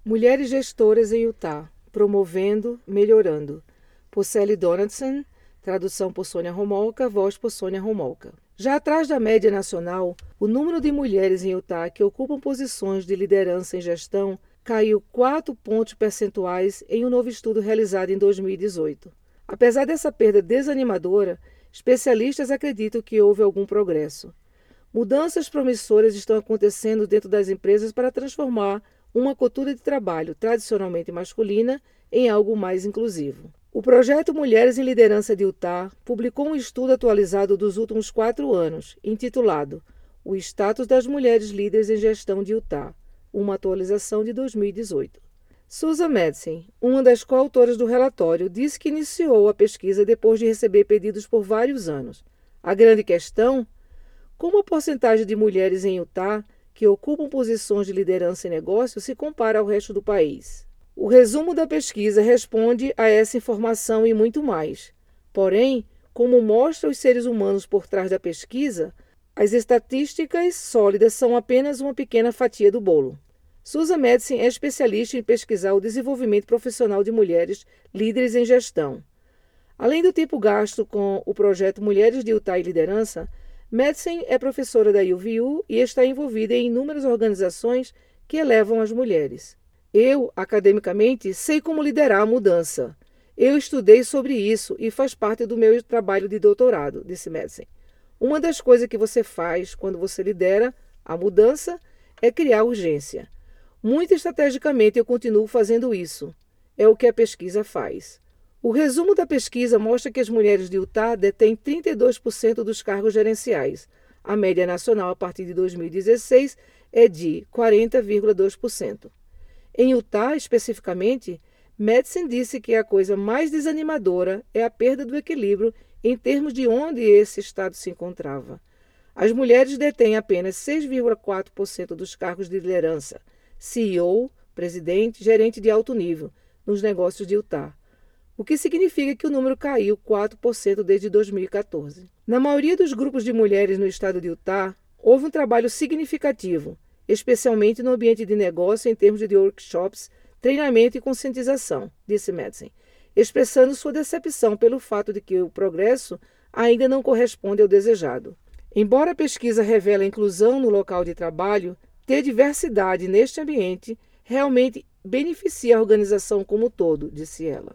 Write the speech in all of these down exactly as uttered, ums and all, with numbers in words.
Mulheres gestoras em Utah, promovendo, melhorando. Por Sally Donaldson, tradução por Sônia Romolka, voz por Sônia Romolka. Já atrás da média nacional, o número de mulheres em Utah que ocupam posições de liderança em gestão caiu quatro pontos percentuais em um novo estudo realizado em dois mil e dezoito. Apesar dessa perda desanimadora, especialistas acreditam que houve algum progresso. Mudanças promissoras estão acontecendo dentro das empresas para transformar uma cultura de trabalho tradicionalmente masculina em algo mais inclusivo. O projeto Mulheres em Liderança de Utah publicou um estudo atualizado dos últimos quatro anos, intitulado O Status das Mulheres Líderes em Gestão de Utah, uma atualização de dois mil e dezoito. Susan Madsen, uma das coautoras do relatório, disse que iniciou a pesquisa depois de receber pedidos por vários anos. A grande questão: como a porcentagem de mulheres em Utah que ocupam posições de liderança em negócios se compara ao resto do país? O resumo da pesquisa responde a essa informação e muito mais. Porém, como mostra os seres humanos por trás da pesquisa, as estatísticas sólidas são apenas uma pequena fatia do bolo. Susan Madsen é especialista em pesquisar o desenvolvimento profissional de mulheres líderes em gestão. Além do tempo gasto com o projeto Mulheres de Utah e Liderança, Madsen é professora da U V U e está envolvida em inúmeras organizações que elevam as mulheres. Eu, academicamente, sei como liderar a mudança. Eu estudei sobre isso e faz parte do meu trabalho de doutorado, disse Madsen. Uma das coisas que você faz quando você lidera a mudança é criar urgência. Muito estrategicamente eu continuo fazendo isso. É o que a pesquisa faz. O resumo da pesquisa mostra que as mulheres de Utah detêm trinta e dois por cento dos cargos gerenciais. A média nacional a partir de dois mil e dezesseis é de quarenta vírgula dois por cento. Em Utah, especificamente, Madsen disse que a coisa mais desanimadora é a perda do equilíbrio em termos de onde esse estado se encontrava. As mulheres detêm apenas seis vírgula quatro por cento dos cargos de liderança, C E O, presidente, gerente de alto nível, nos negócios de Utah, o que significa que o número caiu quatro por cento desde dois mil e quatorze. Na maioria dos grupos de mulheres no estado de Utah, houve um trabalho significativo, especialmente no ambiente de negócio em termos de workshops, treinamento e conscientização, disse Madsen, expressando sua decepção pelo fato de que o progresso ainda não corresponde ao desejado. Embora a pesquisa revele a inclusão no local de trabalho, ter diversidade neste ambiente realmente beneficia a organização como um todo, disse ela.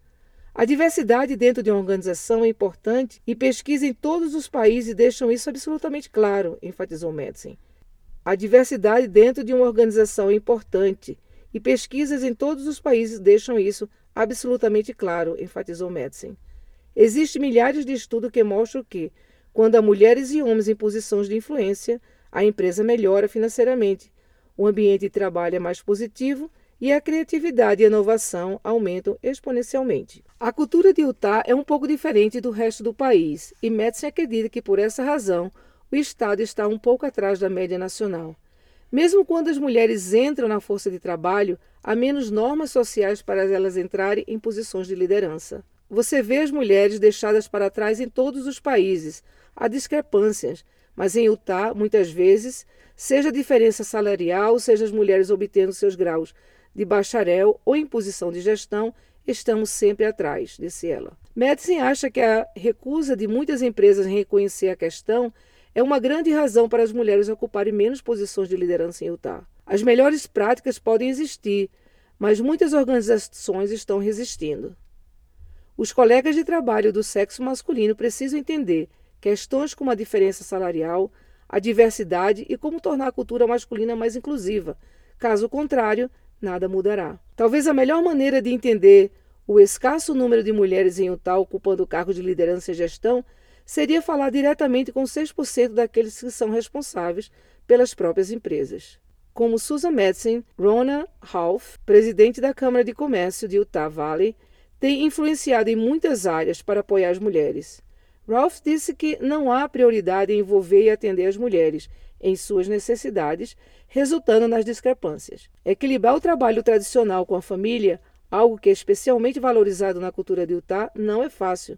A diversidade dentro de uma organização é importante e pesquisas em todos os países deixam isso absolutamente claro, enfatizou Madsen. A diversidade dentro de uma organização é importante e pesquisas em todos os países deixam isso absolutamente claro, enfatizou Madsen. Existem milhares de estudos que mostram que, quando há mulheres e homens em posições de influência, a empresa melhora financeiramente, o ambiente de trabalho é mais positivo e a criatividade e a inovação aumentam exponencialmente. A cultura de Utah é um pouco diferente do resto do país e Madsen acredita que, por essa razão, o estado está um pouco atrás da média nacional. Mesmo quando as mulheres entram na força de trabalho, há menos normas sociais para elas entrarem em posições de liderança. Você vê as mulheres deixadas para trás em todos os países. Há discrepâncias, mas em Utah, muitas vezes, seja a diferença salarial, seja as mulheres obtendo seus graus de bacharel ou em posição de gestão, estamos sempre atrás, disse ela. Madsen acha que a recusa de muitas empresas em reconhecer a questão é uma grande razão para as mulheres ocuparem menos posições de liderança em Utah. As melhores práticas podem existir, mas muitas organizações estão resistindo. Os colegas de trabalho do sexo masculino precisam entender questões como a diferença salarial, a diversidade e como tornar a cultura masculina mais inclusiva. Caso contrário, nada mudará. Talvez a melhor maneira de entender o escasso número de mulheres em Utah ocupando cargos de liderança e gestão seria falar diretamente com seis por cento daqueles que são responsáveis pelas próprias empresas. Como Susan Madsen, Rona Ralph, presidente da Câmara de Comércio de Utah Valley, tem influenciado em muitas áreas para apoiar as mulheres. Ralph disse que não há prioridade em envolver e atender as mulheres em suas necessidades, resultando nas discrepâncias. Equilibrar o trabalho tradicional com a família, algo que é especialmente valorizado na cultura de Utah, não é fácil.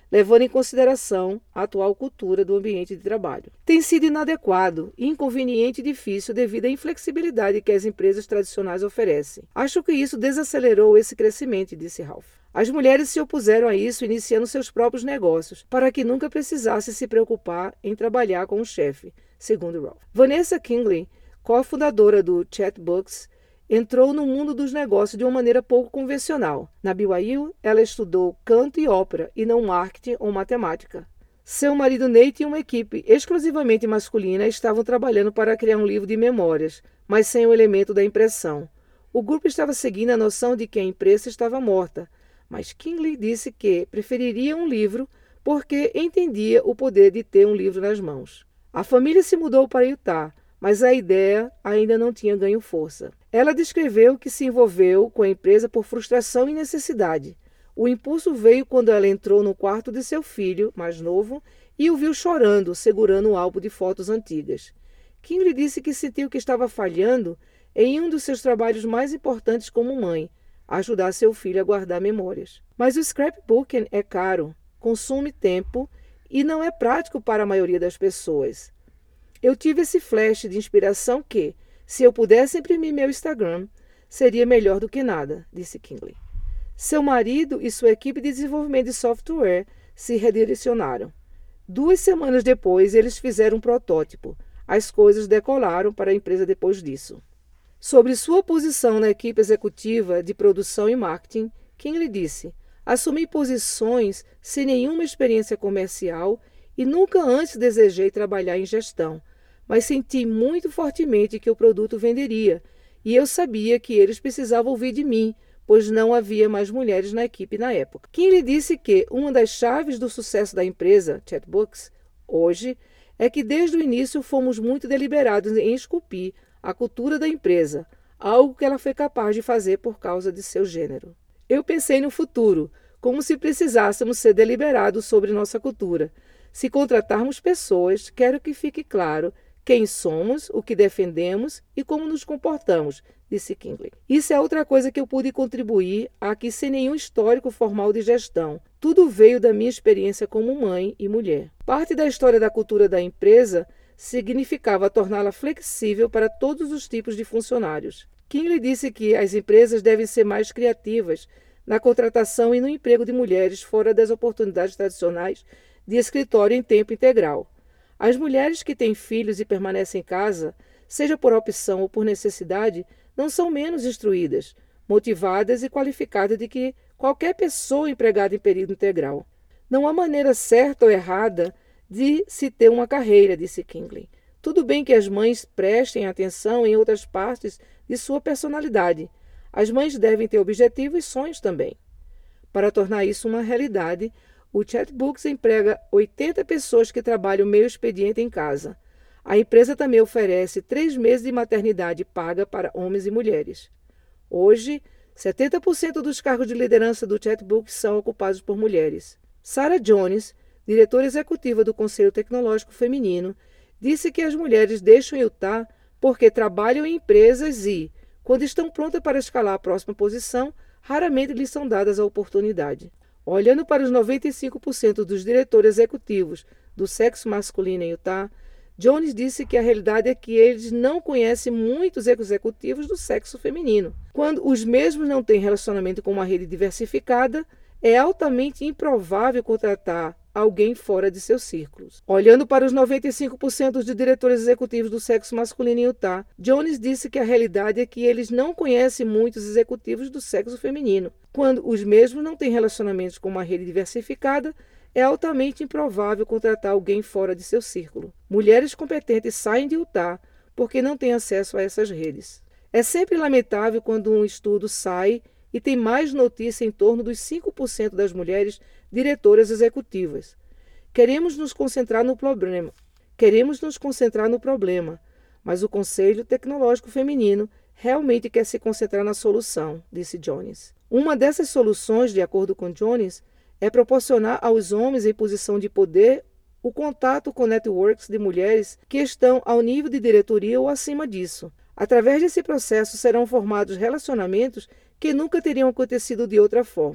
levando em consideração a atual cultura do ambiente de trabalho. Tem sido inadequado, inconveniente e difícil devido à inflexibilidade que as empresas tradicionais oferecem. Acho que isso desacelerou esse crescimento, disse Ralph. As mulheres se opuseram a isso, iniciando seus próprios negócios, para que nunca precisasse se preocupar em trabalhar com o chefe, segundo Ralph. Vanessa Kingley, cofundadora do Chatbooks, entrou no mundo dos negócios de uma maneira pouco convencional. Na B Y U, ela estudou canto e ópera, e não marketing ou matemática. Seu marido Nate e uma equipe exclusivamente masculina estavam trabalhando para criar um livro de memórias, mas sem o elemento da impressão. O grupo estava seguindo a noção de que a imprensa estava morta, mas Kingley disse que preferiria um livro porque entendia o poder de ter um livro nas mãos. A família se mudou para Utah, mas a ideia ainda não tinha ganho força. Ela descreveu que se envolveu com a empresa por frustração e necessidade. O impulso veio quando ela entrou no quarto de seu filho, mais novo, e o viu chorando, segurando um álbum de fotos antigas. Kingley disse que sentiu que estava falhando em um dos seus trabalhos mais importantes como mãe, ajudar seu filho a guardar memórias. Mas o scrapbooking é caro, consome tempo e não é prático para a maioria das pessoas. Eu tive esse flash de inspiração que, se eu pudesse imprimir meu Instagram, seria melhor do que nada, disse Kingley. Seu marido e sua equipe de desenvolvimento de software se redirecionaram. Duas semanas depois, eles fizeram um protótipo. As coisas decolaram para a empresa depois disso. Sobre sua posição na equipe executiva de produção e marketing, Kingley disse: assumi posições sem nenhuma experiência comercial e nunca antes desejei trabalhar em gestão, mas senti muito fortemente que o produto venderia, e eu sabia que eles precisavam ouvir de mim, pois não havia mais mulheres na equipe na época. Kingley disse que uma das chaves do sucesso da empresa, Chatbooks, hoje, é que desde o início fomos muito deliberados em esculpir a cultura da empresa, algo que ela foi capaz de fazer por causa de seu gênero. Eu pensei no futuro, como se precisássemos ser deliberados sobre nossa cultura. Se contratarmos pessoas, quero que fique claro quem somos, o que defendemos e como nos comportamos, disse Kingley. Isso é outra coisa que eu pude contribuir aqui sem nenhum histórico formal de gestão. Tudo veio da minha experiência como mãe e mulher. Parte da história da cultura da empresa significava torná-la flexível para todos os tipos de funcionários. Kingley disse que as empresas devem ser mais criativas na contratação e no emprego de mulheres fora das oportunidades tradicionais de escritório em tempo integral. As mulheres que têm filhos e permanecem em casa, seja por opção ou por necessidade, não são menos instruídas, motivadas e qualificadas de que qualquer pessoa empregada em período integral. Não há maneira certa ou errada de se ter uma carreira, disse Kingley. Tudo bem que as mães prestem atenção em outras partes de sua personalidade. As mães devem ter objetivos e sonhos também. Para tornar isso uma realidade, o Chatbooks emprega oitenta pessoas que trabalham meio expediente em casa. A empresa também oferece três meses de maternidade paga para homens e mulheres. Hoje, setenta por cento dos cargos de liderança do Chatbooks são ocupados por mulheres. Sarah Jones, diretora executiva do Conselho Tecnológico Feminino, disse que as mulheres deixam Utah porque trabalham em empresas e, quando estão prontas para escalar a próxima posição, raramente lhes são dadas a oportunidade. Olhando para os noventa e cinco por cento dos diretores executivos do sexo masculino em Utah, Jones disse que a realidade é que eles não conhecem muitos executivos do sexo feminino. Quando os mesmos não têm relacionamento com uma rede diversificada, é altamente improvável contratar alguém fora de seus círculos. Olhando para os noventa e cinco por cento de diretores executivos do sexo masculino em Utah, Jones disse que a realidade é que eles não conhecem muitos executivos do sexo feminino. Quando os mesmos não têm relacionamentos com uma rede diversificada, é altamente improvável contratar alguém fora de seu círculo. Mulheres competentes saem de Utah porque não têm acesso a essas redes. É sempre lamentável quando um estudo sai e tem mais notícia em torno dos cinco por cento das mulheres diretoras executivas. Queremos nos concentrar no problema. Queremos nos concentrar no problema, mas o Conselho Tecnológico Feminino realmente quer se concentrar na solução, disse Jones. Uma dessas soluções, de acordo com Jones, é proporcionar aos homens em posição de poder o contato com networks de mulheres que estão ao nível de diretoria ou acima disso. Através desse processo serão formados relacionamentos que nunca teriam acontecido de outra forma.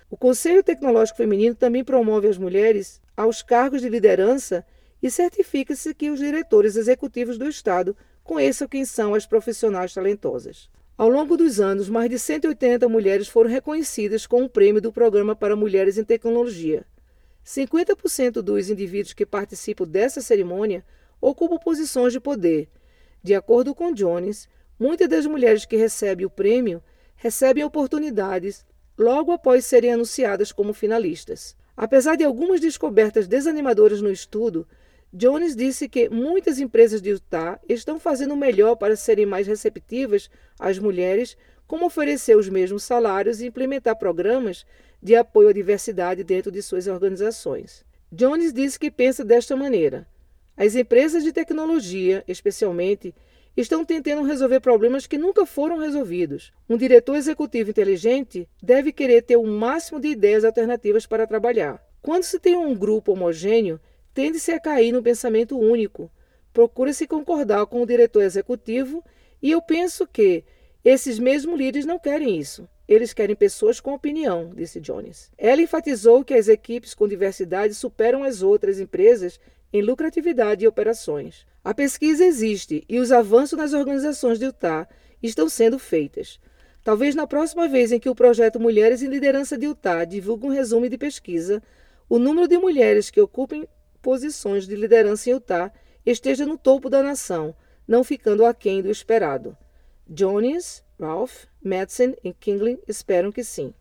O Conselho Tecnológico Feminino também promove as mulheres aos cargos de liderança e certifica-se que os diretores executivos do Estado conheçam quem são as profissionais talentosas. Ao longo dos anos, mais de cento e oitenta mulheres foram reconhecidas com o prêmio do Programa para Mulheres em Tecnologia. cinquenta por cento dos indivíduos que participam dessa cerimônia ocupam posições de poder. De acordo com Jones, muitas das mulheres que recebem o prêmio recebem oportunidades logo após serem anunciadas como finalistas. Apesar de algumas descobertas desanimadoras no estudo, Jones disse que muitas empresas de Utah estão fazendo o melhor para serem mais receptivas às mulheres, como oferecer os mesmos salários e implementar programas de apoio à diversidade dentro de suas organizações. Jones disse que pensa desta maneira: as empresas de tecnologia, especialmente, estão tentando resolver problemas que nunca foram resolvidos. Um diretor executivo inteligente deve querer ter o máximo de ideias alternativas para trabalhar. Quando se tem um grupo homogêneo, tende-se a cair no pensamento único. Procura-se concordar com o diretor executivo e eu penso que esses mesmos líderes não querem isso. Eles querem pessoas com opinião, disse Jones. Ela enfatizou que as equipes com diversidade superam as outras empresas em lucratividade e operações. A pesquisa existe e os avanços nas organizações de Utah estão sendo feitos. Talvez na próxima vez em que o projeto Mulheres em Liderança de Utah divulgue um resumo de pesquisa, o número de mulheres que ocupem posições de liderança em Utah esteja no topo da nação, não ficando aquém do esperado. Jones, Ralph, Madsen e Kingley esperam que sim.